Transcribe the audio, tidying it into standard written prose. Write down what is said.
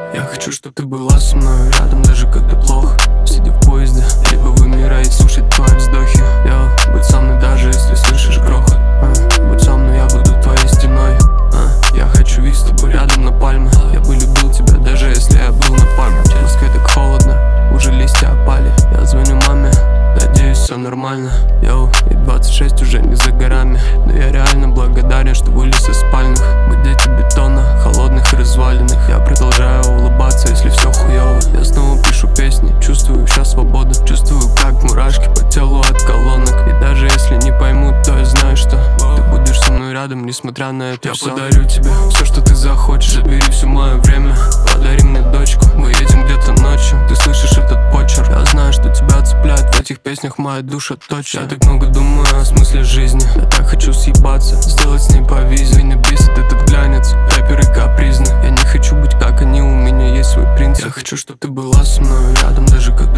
Я хочу, чтоб ты была со мной рядом, даже когда плохо. Сидя в поезде, либо вымирать, слушать твои вздохи. Будь со мной, даже если слышишь грохот. Будь со мной, я буду твоей стеной. Я хочу видеть с тобой рядом на пальме. Я бы любил тебя, даже если я был на пальме. В Москве так холодно, уже листья опали. Я звоню маме, надеюсь, все нормально. И 26 уже не за горами. Но я реально благодарен, что вылез из спальных. Мы дети бетона, холодных и разваленных. Я продолжаю улыбаться, если все хуёво. Я снова пишу песни, чувствую сейчас свободу. Чувствую, как мурашки по телу от колонок. И даже если не поймут, то я знаю, что ты будешь со мной рядом, несмотря на это. Я подарю тебе все, что ты захочешь. Забери все мое время, подари мне дочку. Мы едем где-то ночью, ты слышишь этот почерк. Я знаю, что тебя цепляет в этих песнях моя душа точно. Я так много думаю о смысле жизни. Я так хочу съебаться, сделать с ней по визе. Меня бесит этот глянец, рэперы капризны. Я не хочу быть как они, у меня есть свой принцип. Я хочу, чтоб ты была со мной рядом, даже как